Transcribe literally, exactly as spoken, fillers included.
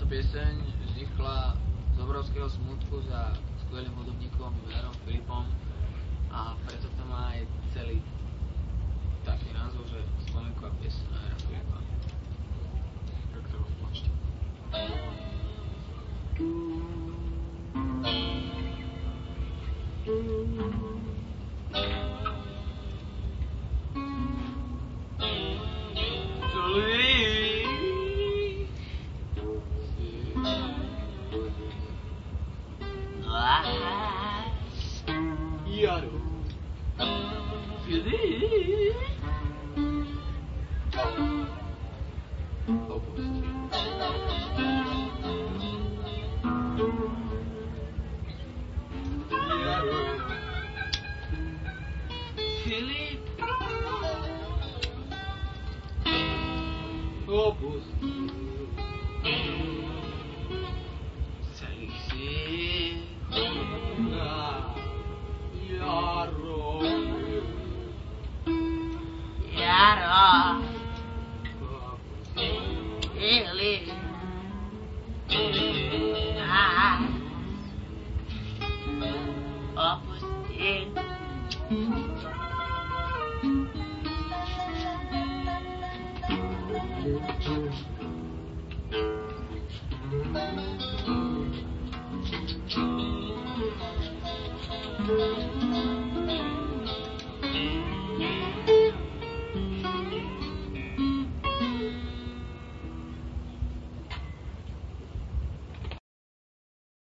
pieseň vznikla z obrovského smutku za skvelým hudobníkom Verom Filipom a preto to má aj celý taký názov, že spomienková pieseň na Vera Filipa. Tak to rozplačte. Jaro Filip opustí. Jaro Filip opustí celý svět. Jaro Jaro Filip nás opustil. Thank you.